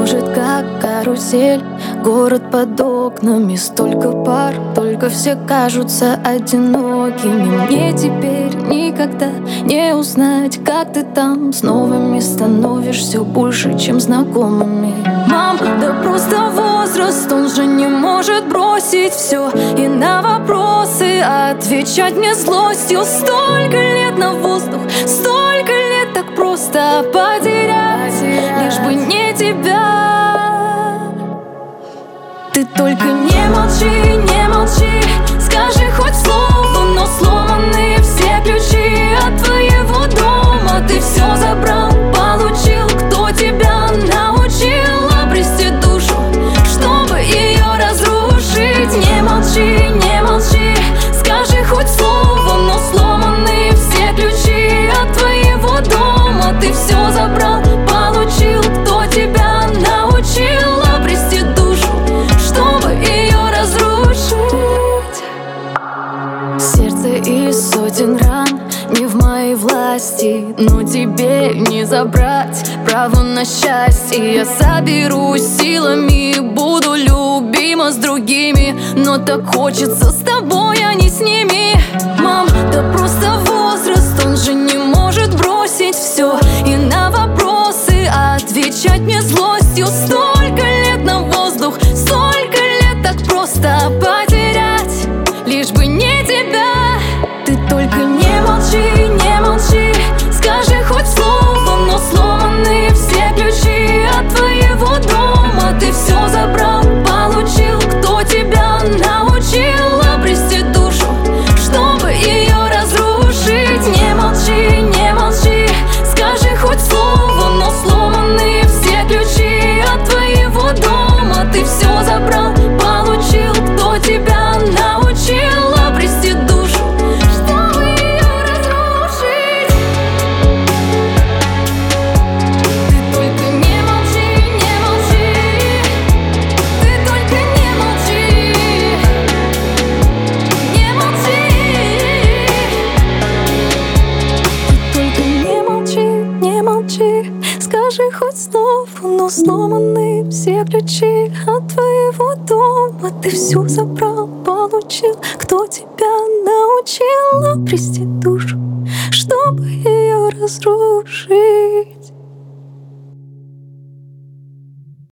кружит как карусель. Город под окнами, столько пар, только все кажутся одинокими. Мне теперь никогда не узнать, как ты там с новыми становишься больше, чем знакомыми. Мам, да просто возраст, он же не может бросить все и на вопросы отвечать мне злостью. Столько лет на воздух, столько лет так просто потерять, лишь бы не тебя. Ты только не молчи, не молчи, скажи хоть слово, но сломаны все ключи от твоего дома. Ты все забрал, получил, кто тебя научил обрести душу, чтобы ее разрушить. Не молчи, не молчи, скажи хоть слово, но сломаны все ключи от твоего дома. Ты все забрал, получил, кто тебя научил обрести душу, чтобы ее разрушить. Сердце из сотен ран не в моей власти, но тебе не забрать право на счастье. Я соберусь силами и буду любима с другими, но так хочется с тобой, а не с ними. Мам, да просто возраст, он же не может бросить все и на вопросы отвечать мне злостью. Столько лет на воздух, столько лет так просто потерять, лишь бы не тебя. Ты только не молчи, не молчи, скажи хоть слово, но сломаны все ключи от твоего дома. Ты все забрал, получил, кто тебя научил обрести душу, чтобы ее разрушить. Не молчи, не молчи, скажи хоть слово, но сломаны все ключи от твоего дома. Ты все забрал, получил, кто тебя научил обрести душу, чтобы ее разрушить. Ты только не молчи, не молчи, ты только не молчи, не молчи. Ты только не молчи, не молчи, скажи хоть слово, но сломаны все ключи от твоего дома. Ты все забрал, получил, кто тебя научил обрести душу, чтобы ее разрушить.